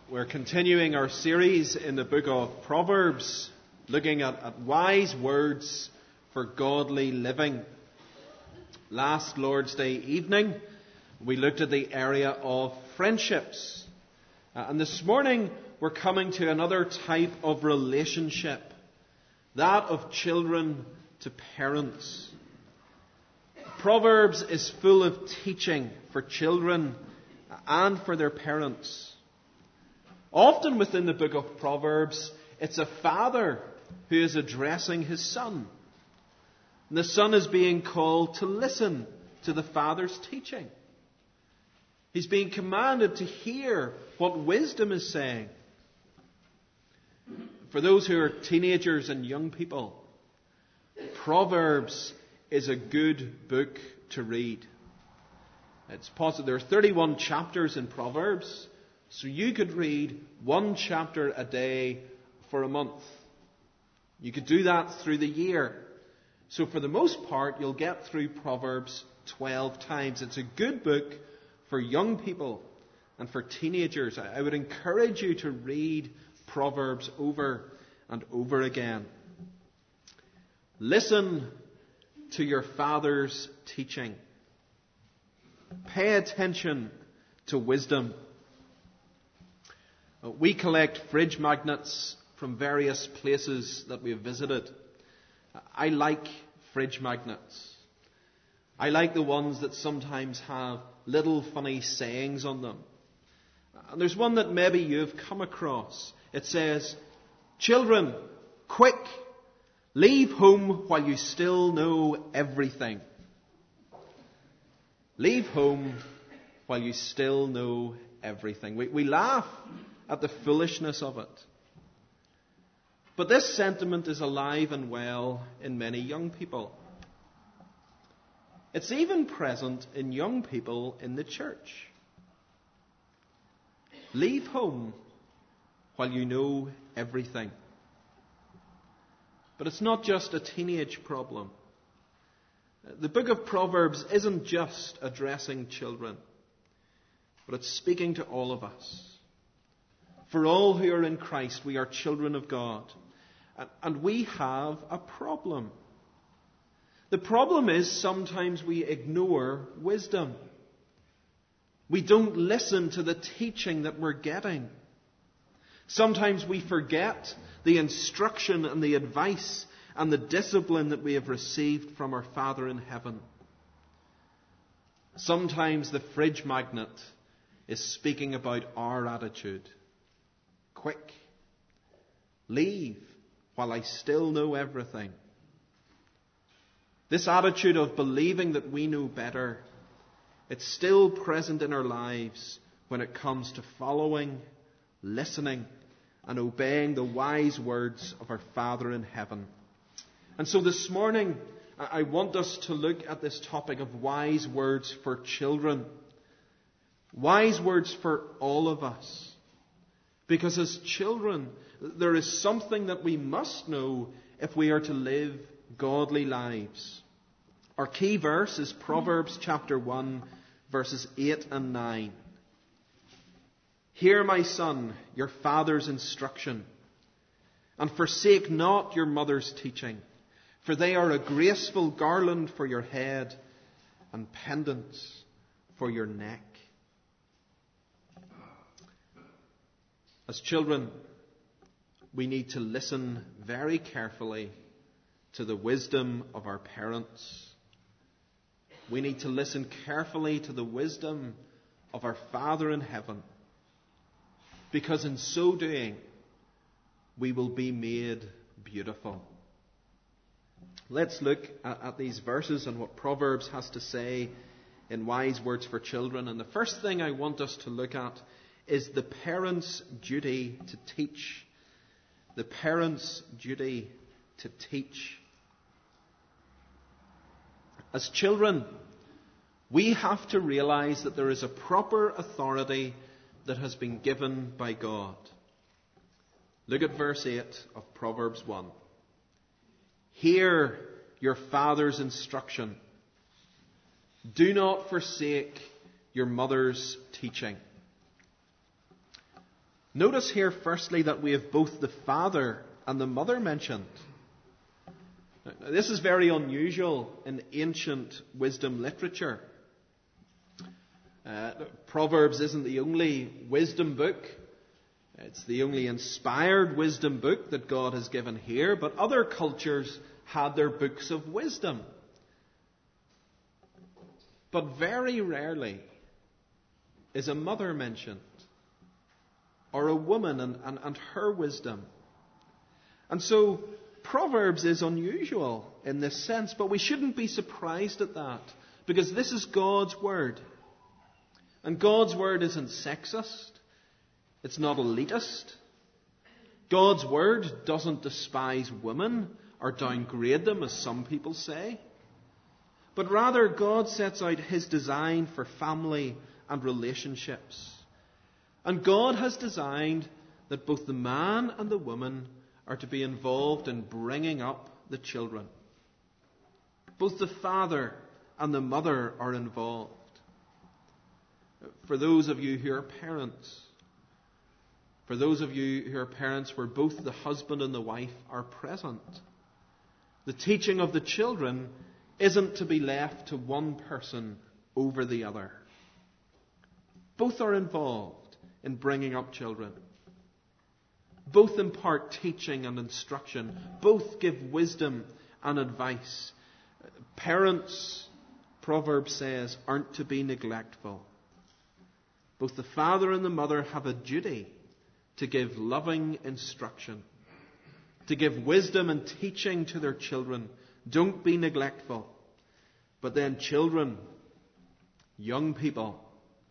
We're continuing our series in the book of Proverbs, looking at wise words for godly living. Last Lord's Day evening, we looked at the area of friendships. And this morning, we're coming to another type of relationship, that of children to parents. Proverbs is full of teaching for children and for their parents. Often within the book of Proverbs, it's a father who is addressing his son. And the son is being called to listen to the father's teaching. He's being commanded to hear what wisdom is saying. For those who are teenagers and young people, Proverbs is a good book to read. It's possible there are 31 chapters in Proverbs, so you could read one chapter a day for a month. You could do that through the year. So for the most part, you'll get through Proverbs 12 times. It's a good book for young people and for teenagers. I would encourage you to read Proverbs over and over again. Listen to your father's teaching. Pay attention to wisdom. We collect fridge magnets from various places that we've visited. I like fridge magnets. I like the ones that sometimes have little funny sayings on them. And there's one that maybe you've come across. It says, "Children, quick, leave home while you still know everything." Leave home while you still know everything. We laugh at the foolishness of it. But this sentiment is alive and well in many young people. It's even present in young people in the church. Leave home while you know everything. But it's not just a teenage problem. The book of Proverbs isn't just addressing children, but it's speaking to all of us. For all who are in Christ, we are children of God. And we have a problem. The problem is sometimes we ignore wisdom. We don't listen to the teaching that we're getting. Sometimes we forget the instruction and the advice and the discipline that we have received from our Father in heaven. Sometimes the fridge magnet is speaking about our attitude. Quick, leave while I still know everything. This attitude of believing that we know better, it's still present in our lives when it comes to following, listening, and obeying the wise words of our Father in heaven. And so this morning, I want us to look at this topic of wise words for children. Wise words for all of us. Because as children, there is something that we must know if we are to live godly lives. Our key verse is Proverbs chapter 1, verses 8 and 9. "Hear, my son, your father's instruction, and forsake not your mother's teaching, for they are a graceful garland for your head and pendants for your neck." As children, we need to listen very carefully to the wisdom of our parents. We need to listen carefully to the wisdom of our Father in heaven, because in so doing, we will be made beautiful. Let's look at these verses and what Proverbs has to say in wise words for children. And the first thing I want us to look at is the parent's duty to teach. The parent's duty to teach. As children, we have to realize that there is a proper authority that has been given by God. Look at verse 8 of Proverbs 1. "Hear your father's instruction. Do not forsake your mother's teaching." Notice here, firstly, that we have both the father and the mother mentioned. Now, this is very unusual in ancient wisdom literature. Proverbs isn't the only wisdom book. It's the only inspired wisdom book that God has given here, but other cultures had their books of wisdom. But very rarely is a mother mentioned, or a woman and her wisdom. And so Proverbs is unusual in this sense, but we shouldn't be surprised at that, because this is God's Word. And God's Word isn't sexist. It's not elitist. God's Word doesn't despise women or downgrade them, as some people say. But rather, God sets out His design for family and relationships. And God has designed that both the man and the woman are to be involved in bringing up the children. Both the father and the mother are involved. For those of you who are parents, where both the husband and the wife are present, the teaching of the children isn't to be left to one person over the other. Both are involved in bringing up children. Both impart teaching and instruction. Both give wisdom and advice. Parents, Proverbs says, aren't to be neglectful. Both the father and the mother have a duty to give loving instruction, to give wisdom and teaching to their children. Don't be neglectful. But then children, young people,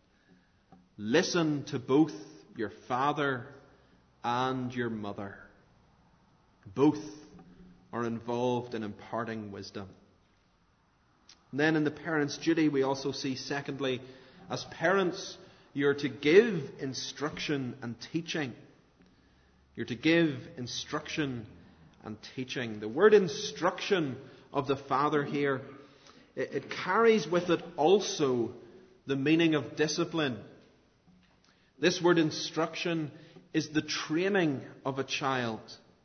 listen to both your father and your mother. Both are involved in imparting wisdom. And then in the parent's duty, we also see, secondly, as parents, you're to give instruction and teaching. You're to give instruction and teaching. The word instruction of the father here, it carries with it also the meaning of discipline. This word instruction is the training of a child,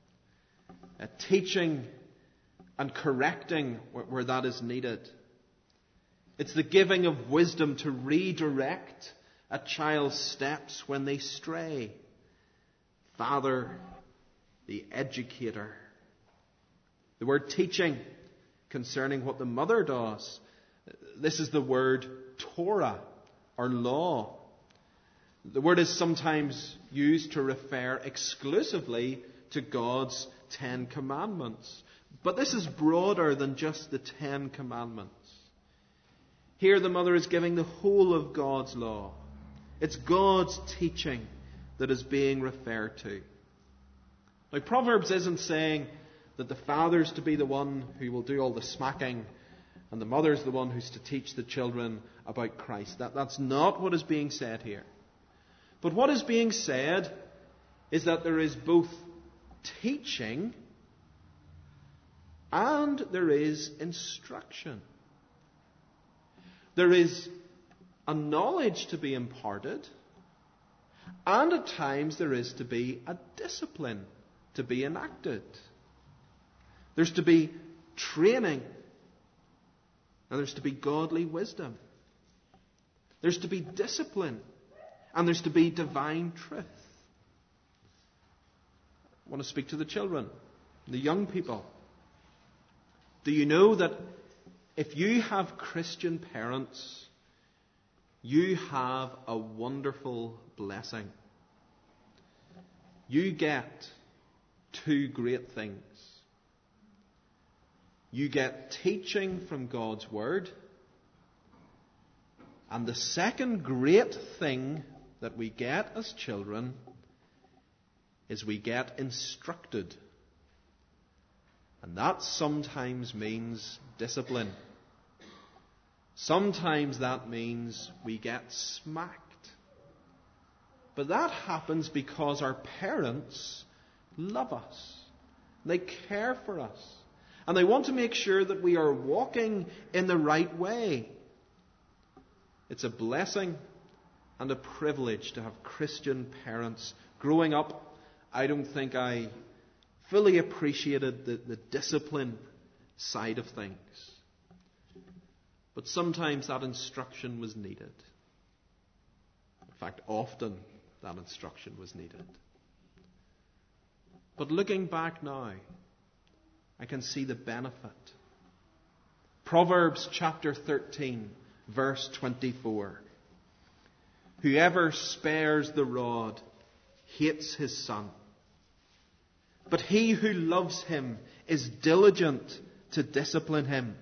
teaching and correcting where that is needed. It's the giving of wisdom to redirect a child's steps when they stray. Father, the educator. The word teaching concerning what the mother does, this is the word Torah, or law. The word is sometimes used to refer exclusively to God's 10 Commandments. But this is broader than just the 10 Commandments. Here the mother is giving the whole of God's law. It's God's teaching that is being referred to. Now, Proverbs isn't saying that the father's to be the one who will do all the smacking and the mother's the one who's to teach the children about Christ. That's not what is being said here. But what is being said is that there is both teaching and there is instruction. There is a knowledge to be imparted, and at times there is to be a discipline to be enacted. There's to be training, and there's to be godly wisdom. There's to be discipline, and there's to be divine truth. I want to speak to the children, the young people. Do you know that if you have Christian parents, you have a wonderful blessing? You get two great things. You get teaching from God's Word. And the second great thing that we get as children is we get instructed. And that sometimes means discipline. Sometimes that means we get smacked. But that happens because our parents love us. They care for us. And they want to make sure that we are walking in the right way. It's a blessing and a privilege to have Christian parents, Growing up, I don't think I fully appreciated the discipline side of things. But sometimes that instruction was needed. In fact, often that instruction was needed. But looking back now, I can see the benefit. Proverbs chapter 13, verse 24. Whoever spares the rod hates his son, but he who loves him is diligent to discipline him.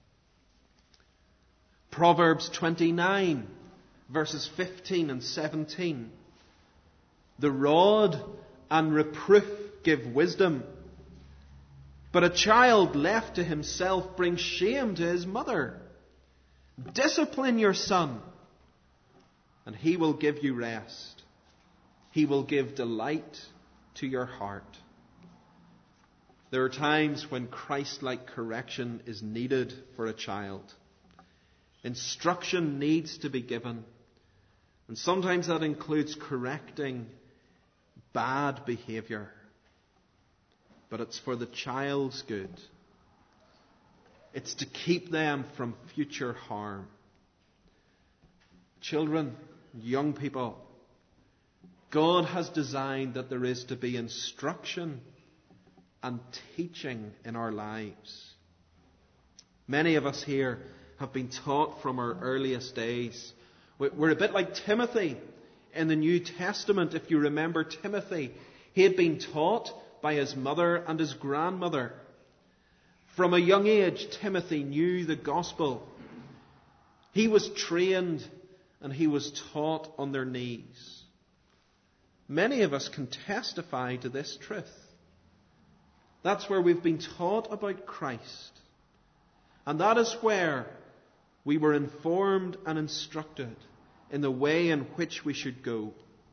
Proverbs 29, verses 15 and 17. The rod and reproof give wisdom, but a child left to himself brings shame to his mother. Discipline your son, and he will give you rest. He will give delight to your heart. There are times when Christ-like correction is needed for a child. Instruction needs to be given. And sometimes that includes correcting bad behavior. But it's for the child's good. It's to keep them from future harm. Children, young people, God has designed that there is to be instruction and teaching in our lives. Many of us here have been taught from our earliest days. We're a bit like Timothy in the New Testament. If you remember Timothy, he had been taught by his mother and his grandmother. From a young age, Timothy knew the gospel. He was trained and he was taught on their knees. Many of us can testify to this truth. That's where we've been taught about Christ. And that is where we were informed and instructed in the way in which we should go.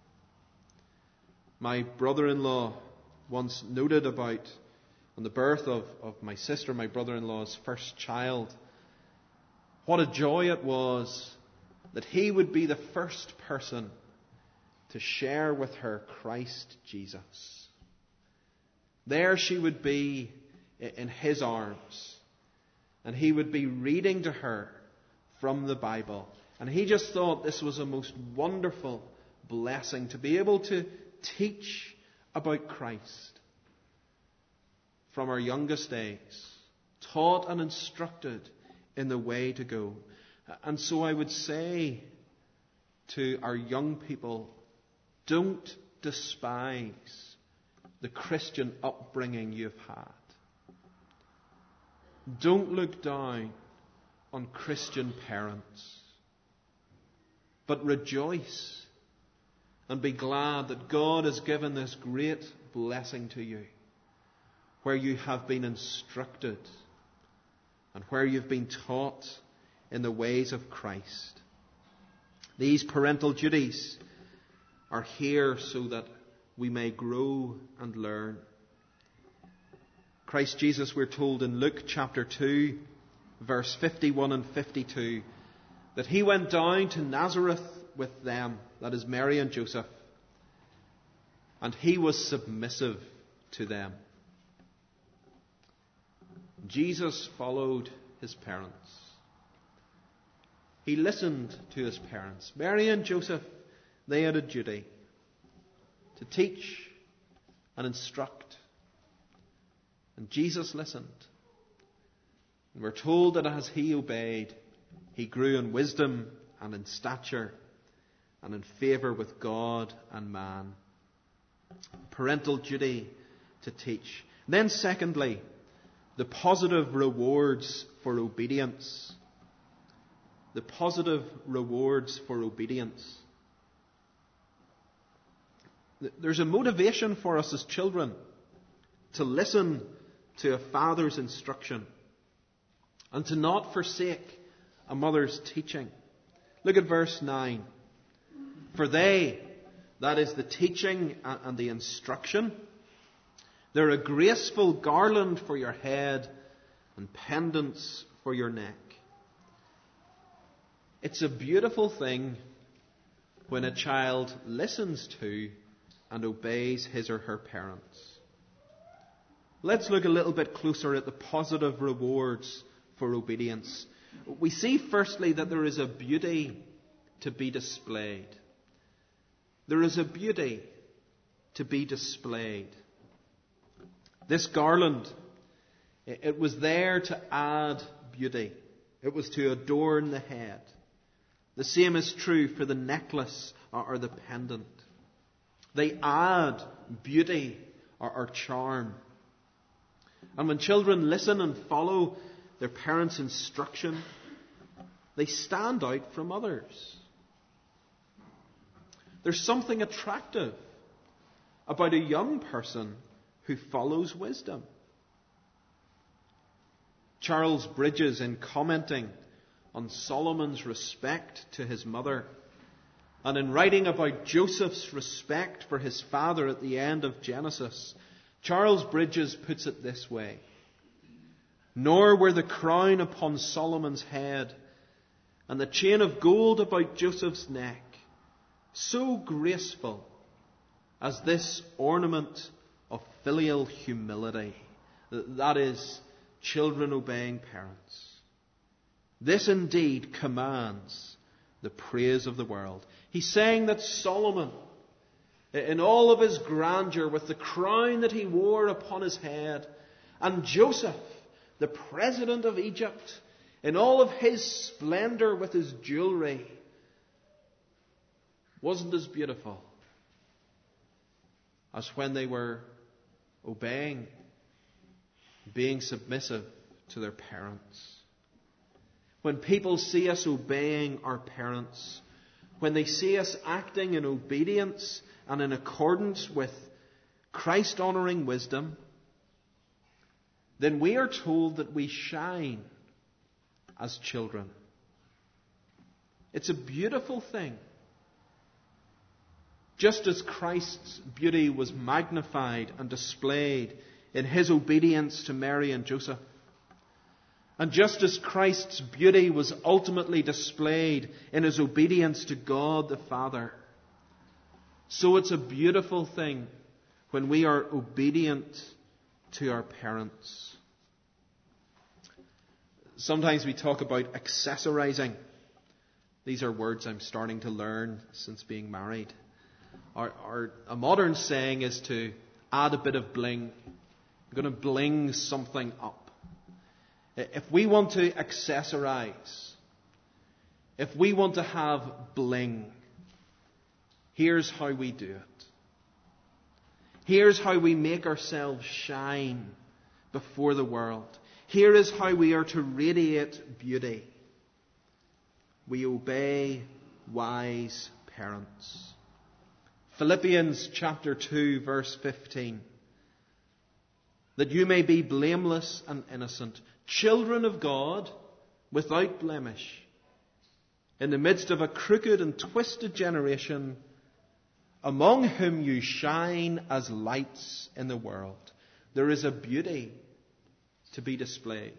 My brother-in-law once noted about on the birth of my sister, my brother-in-law's first child, what a joy it was that he would be the first person to share with her Christ Jesus. There she would be in his arms, and he would be reading to her from the Bible. And he just thought this was a most wonderful blessing to be able to teach about Christ from our youngest days, taught and instructed in the way to go. And so I would say to our young people, don't despise the Christian upbringing you've had. Don't look down on Christian parents, but rejoice and be glad that God has given this great blessing to you, where you have been instructed and where you've been taught in the ways of Christ. These parental duties are here so that we may grow and learn. Christ Jesus, we're told in Luke chapter 2, verse 51 and 52, that he went down to Nazareth with them, that is Mary and Joseph, and he was submissive to them. Jesus followed his parents. He listened to his parents. Mary and Joseph, they had a duty to teach and instruct. And Jesus listened. And we're told that as he obeyed, he grew in wisdom and in stature and in favour with God and man. Parental duty to teach. And then secondly, the positive rewards for obedience. The positive rewards for obedience. There's a motivation for us as children to listen to a father's instruction and to not forsake a mother's teaching. Look at verse 9. For they, that is the teaching and the instruction, they're a graceful garland for your head and pendants for your neck. It's a beautiful thing when a child listens to and obeys his or her parents. Let's look a little bit closer at the positive rewards for obedience. We see firstly that there is a beauty to be displayed. There is a beauty to be displayed. This garland, it was there to add beauty. It was to adorn the head. The same is true for the necklace or the pendant. They add beauty or charm. And when children listen and follow their parents' instruction, they stand out from others. There's something attractive about a young person who follows wisdom. Charles Bridges, in commenting on Solomon's respect to his mother, and in writing about Joseph's respect for his father at the end of Genesis, Charles Bridges puts it this way: "Nor were the crown upon Solomon's head and the chain of gold about Joseph's neck so graceful as this ornament of filial humility," that is, children obeying parents. "This indeed commands the praise of the world." He's saying that Solomon, in all of his grandeur, with the crown that he wore upon his head, and Joseph, the president of Egypt, in all of his splendor with his jewelry, wasn't as beautiful as when they were obeying, being submissive to their parents. When people see us obeying our parents, when they see us acting in obedience and in accordance with Christ-honoring wisdom, then we are told that we shine as children. It's a beautiful thing. Just as Christ's beauty was magnified and displayed in his obedience to Mary and Joseph, and just as Christ's beauty was ultimately displayed in his obedience to God the Father, so it's a beautiful thing when we are obedient to our parents. Sometimes we talk about accessorizing. These are words I'm starting to learn since being married. A modern saying is to add a bit of bling. I'm going to bling something up. If we want to accessorize, if we want to have bling, here's how we do it. Here's how we make ourselves shine before the world. Here is how we are to radiate beauty. We obey wise parents. Philippians chapter 2, verse 15. "That you may be blameless and innocent, children of God, without blemish, in the midst of a crooked and twisted generation, among whom you shine as lights in the world." There is a beauty to be displayed.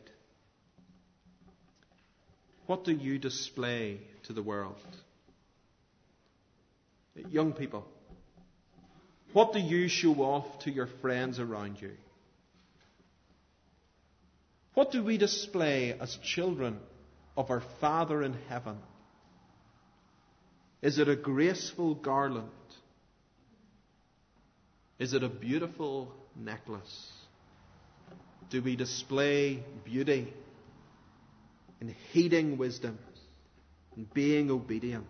What do you display to the world? Young people, what do you show off to your friends around you? What do we display as children of our Father in heaven? Is it a graceful garland? Is it a beautiful necklace? Do we display beauty in heeding wisdom and being obedient?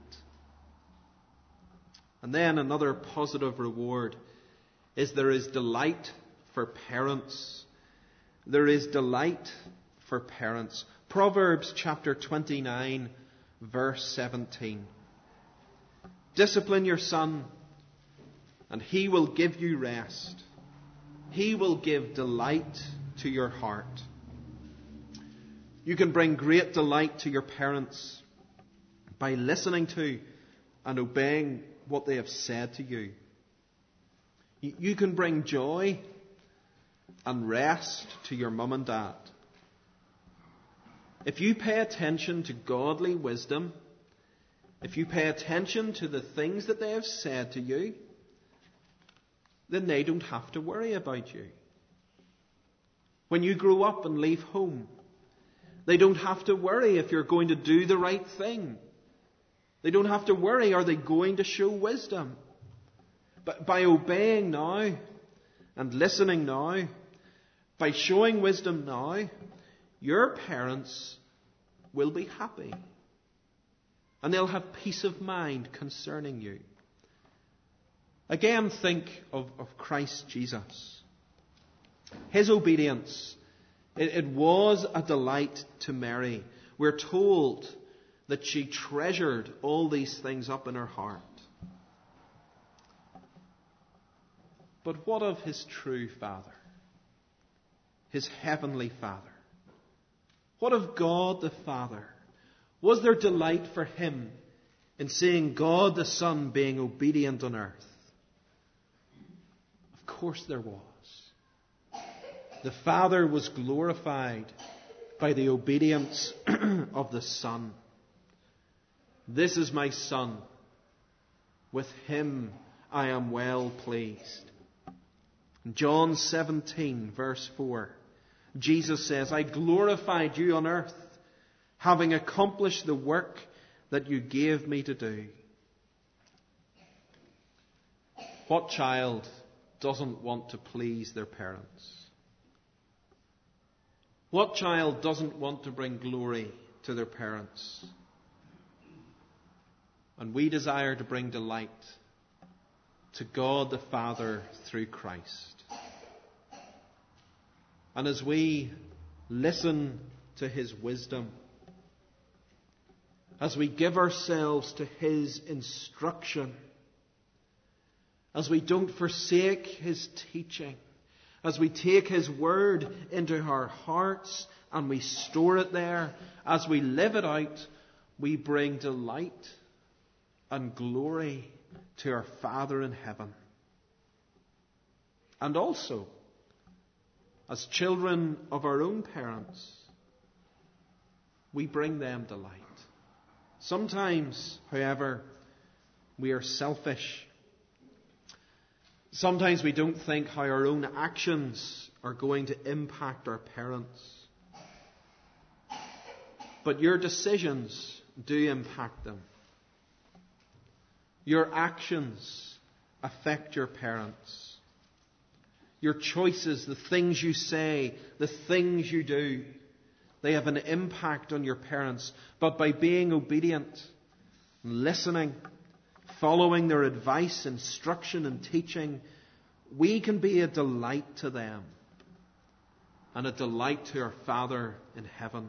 And then another positive reward is there is delight for parents. There is delight for parents. Proverbs chapter 29, verse 17. "Discipline your son, and he will give you rest. He will give delight to your heart." You can bring great delight to your parents by listening to and obeying what they have said to you. You can bring joy and rest to your mum and dad. If you pay attention to godly wisdom, if you pay attention to the things that they have said to you, then they don't have to worry about you. When you grow up and leave home, they don't have to worry if you're going to do the right thing. They don't have to worry, are they going to show wisdom? But by obeying now and listening now, by showing wisdom now, your parents will be happy. And they'll have peace of mind concerning you. Again, think of Christ Jesus. His obedience, it was a delight to Mary. We're told that she treasured all these things up in her heart. But what of his true Father? His heavenly Father? What of God the Father? Was there delight for him in seeing God the Son being obedient on earth? Of course there was. The Father was glorified by the obedience of the Son. This is my Son. With him I am well pleased. In John 17, verse 4, Jesus says, I glorified you on earth, having accomplished the work that you gave me to do. What child doesn't want to please their parents? What child doesn't want to bring glory to their parents? And we desire to bring delight to God the Father through Christ. And as we listen to his wisdom, as we give ourselves to his instruction, as we don't forsake his teaching, as we take his word into our hearts and we store it there, as we live it out, we bring delight and glory to our Father in heaven. And also, as children of our own parents, we bring them delight. Sometimes, however, we are selfish. Sometimes we don't think how our own actions are going to impact our parents. But your decisions do impact them. Your actions affect your parents. Your choices, the things you say, the things you do, they have an impact on your parents. But by being obedient, listening, following their advice, instruction and teaching, we can be a delight to them and a delight to our Father in heaven.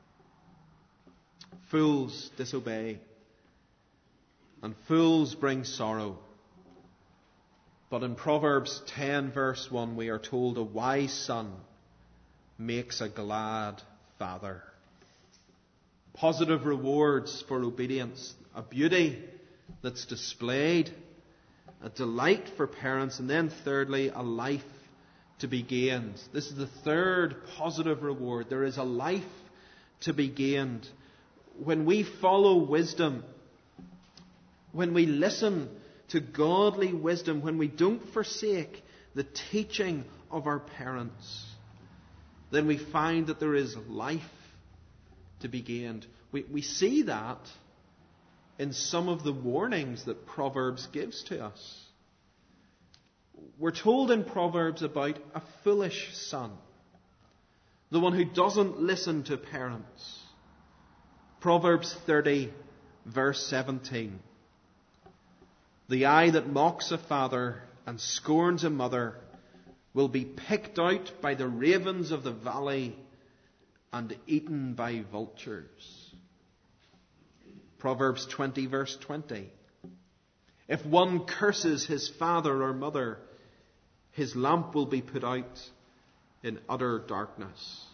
Fools disobey, and fools bring sorrow. But in Proverbs 10 verse 1 we are told a wise son makes a glad father. Positive rewards for obedience, a beauty that's displayed, a delight for parents, and then thirdly, a life to be gained. This is the third positive reward. There is a life to be gained. When we follow wisdom, when we listen to godly wisdom, when we don't forsake the teaching of our parents, then we find that there is life to be gained. We see that in some of the warnings that Proverbs gives to us. We're told in Proverbs about a foolish son, the one who doesn't listen to parents. Proverbs 30, verse 17. The eye that mocks a father and scorns a mother will be picked out by the ravens of the valley and eaten by vultures. Proverbs 20, verse 20. If one curses his father or mother, his lamp will be put out in utter darkness.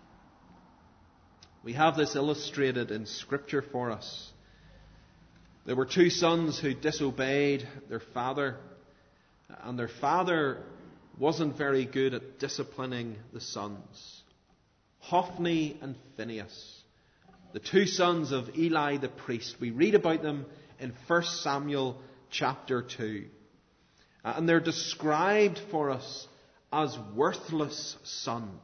We have this illustrated in Scripture for us. There were two sons who disobeyed their father, and their father wasn't very good at disciplining the sons. Hophni and Phinehas, the two sons of Eli the priest. We read about them in 1 Samuel chapter 2. And they're described for us as worthless sons.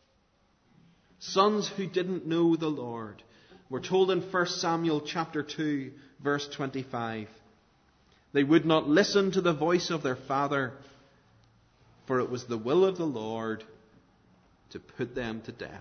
Sons who didn't know the Lord. We're told in 1 Samuel chapter 2, verse 25, they would not listen to the voice of their father, for it was the will of the Lord to put them to death.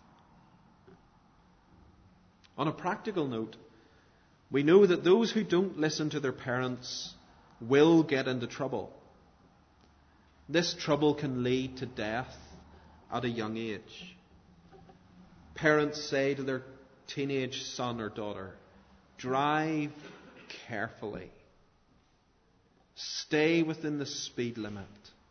On a practical note, we know that those who don't listen to their parents will get into trouble. This trouble can lead to death at a young age. Parents say to their teenage son or daughter, drive carefully. Stay within the speed limit.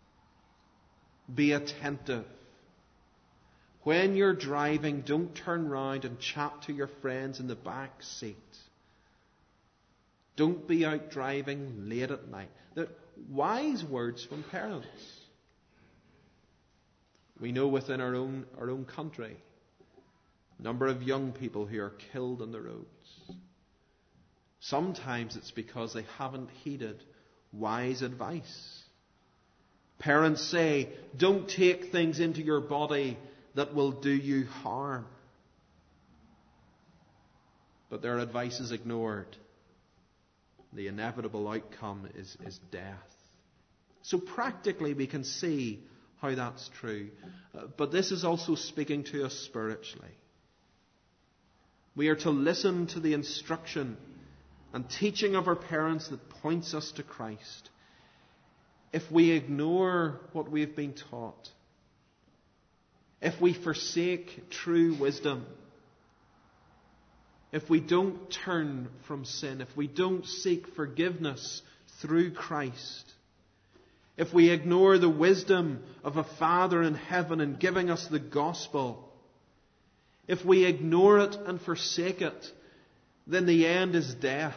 Be attentive. When you're driving, don't turn round and chat to your friends in the back seat. Don't be out driving late at night. They're wise words from parents. We know within our own country, a number of young people who are killed on the roads. Sometimes it's because they haven't heeded wise advice. Parents say, don't take things into your body that will do you harm. But their advice is ignored. The inevitable outcome is death. So practically we can see how that's true. But this is also speaking to us spiritually. We are to listen to the instruction and teaching of our parents that points us to Christ. If we ignore what we've been taught, if we forsake true wisdom, if we don't turn from sin, if we don't seek forgiveness through Christ, if we ignore the wisdom of a Father in heaven in giving us the gospel, if we ignore it and forsake it, then the end is death.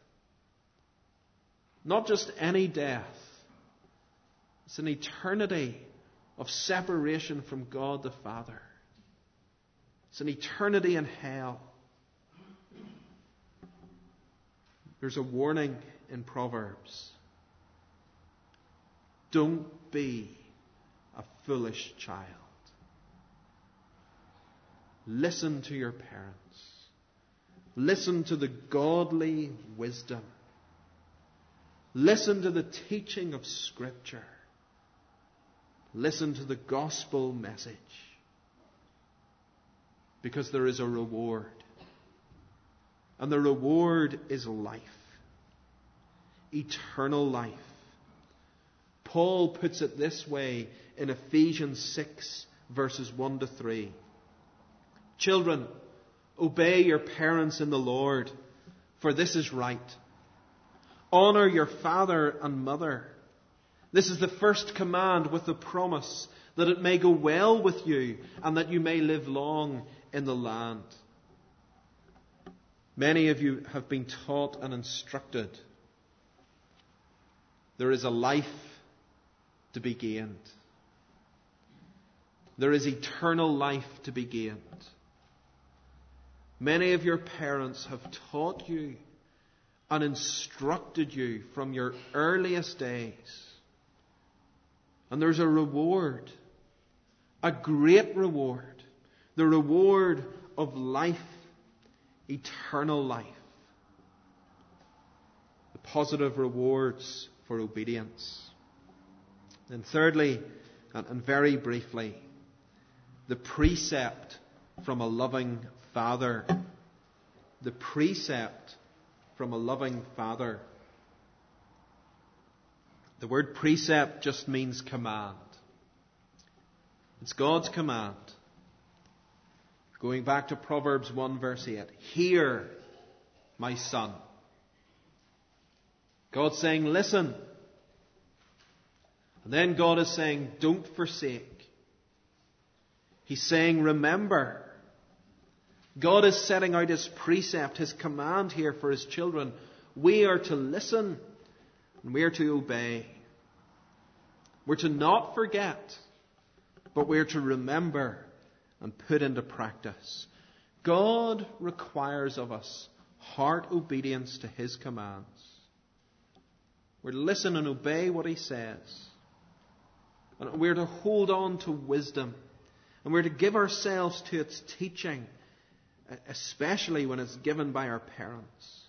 Not just any death. It's an eternity of separation from God the Father. It's an eternity in hell. There's a warning in Proverbs. Don't be a foolish child. Listen to your parents. Listen to the godly wisdom. Listen to the teaching of Scripture. Listen to the gospel message. Because there is a reward. And the reward is life. Eternal life. Paul puts it this way in Ephesians 6, verses 1 to 3. Children, obey your parents in the Lord, for this is right. Honor your father and mother. This is the first command with the promise that it may go well with you and that you may live long in the land. Many of you have been taught and instructed. There is a life to be gained. There is eternal life to be gained. Many of your parents have taught you and instructed you from your earliest days. And there's a reward, a great reward, the reward of life, eternal life. The positive rewards for obedience. And thirdly, and very briefly, the precept from a loving Father. The precept from a loving Father. The word precept just means command. It's God's command. Going back to Proverbs 1 verse 8. Hear, my son. God's saying, listen. And then God is saying, don't forsake. He's saying, remember. God is setting out His precept, His command here for His children. We are to listen and we are to obey. We're to not forget, but we're to remember and put into practice. God requires of us heart obedience to His commands. We're to listen and obey what He says. And we're to hold on to wisdom. And we're to give ourselves to its teaching, especially when it's given by our parents.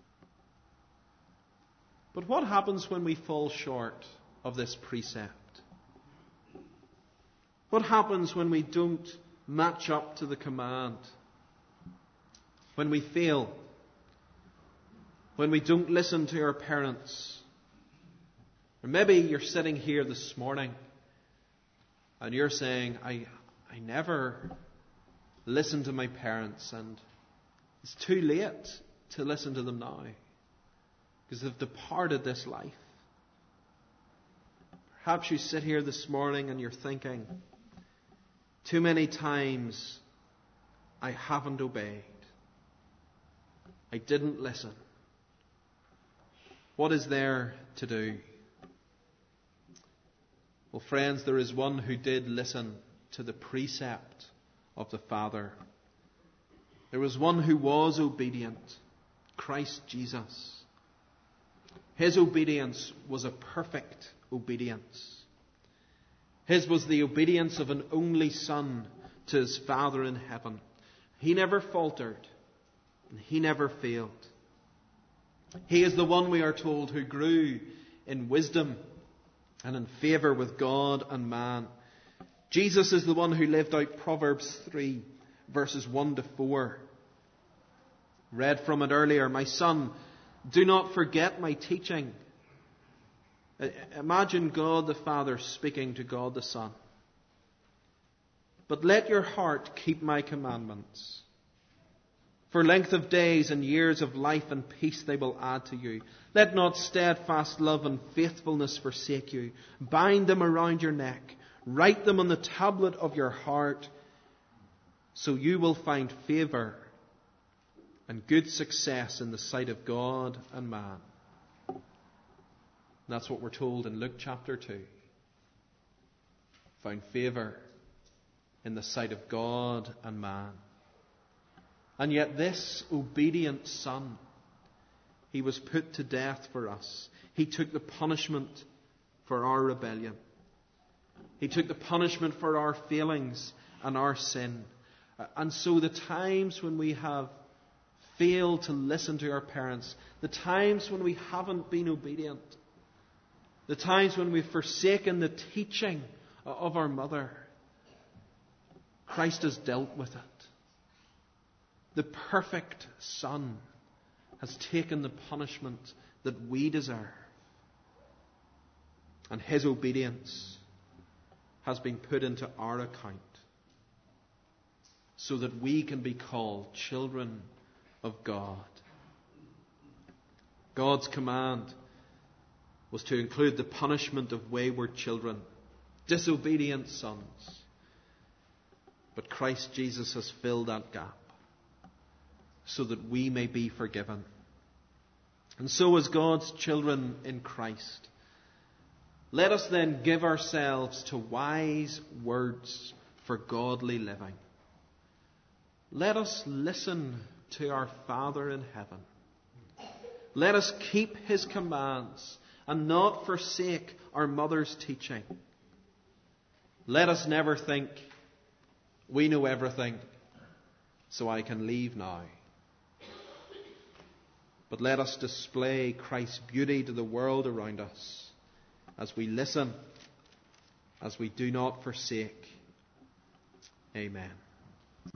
But what happens when we fall short of this precept? What happens when we don't match up to the command? When we fail? When we don't listen to our parents? Or maybe you're sitting here this morning and you're saying, I never listened to my parents, and it's too late to listen to them now because they've departed this life. Perhaps you sit here this morning and you're thinking, too many times I haven't obeyed. I didn't listen. What is there to do? Well, friends, there is one who did listen to the precept of the Father. There was one who was obedient, Christ Jesus. His obedience was a perfect obedience. His was the obedience of an only Son to His Father in heaven. He never faltered, and He never failed. He is the one, we are told, who grew in wisdom and in favour with God and man. Jesus is the one who lived out Proverbs 3, verses 1 to 4. Read from it earlier. My son, do not forget my teaching. Imagine God the Father speaking to God the Son. But let your heart keep my commandments. For length of days and years of life and peace they will add to you. Let not steadfast love and faithfulness forsake you. Bind them around your neck. Write them on the tablet of your heart, so you will find favour and good success in the sight of God and man. That's what we're told in Luke chapter 2. Found favour in the sight of God and man. And yet this obedient Son, He was put to death for us. He took the punishment for our rebellion. He took the punishment for our failings and our sin. And so the times when we have failed to listen to our parents, the times when we haven't been obedient, the times when we've forsaken the teaching of our mother, Christ has dealt with it. The perfect Son has taken the punishment that we deserve. And His obedience has been put into our account so that we can be called children of God. God's command was to include the punishment of wayward children, disobedient sons. But Christ Jesus has filled that gap so that we may be forgiven. And so as God's children in Christ, let us then give ourselves to wise words for godly living. Let us listen to our Father in heaven. Let us keep His commands and not forsake our mother's teaching. Let us never think, we know everything, so I can leave now. But let us display Christ's beauty to the world around us as we listen, as we do not forsake. Amen.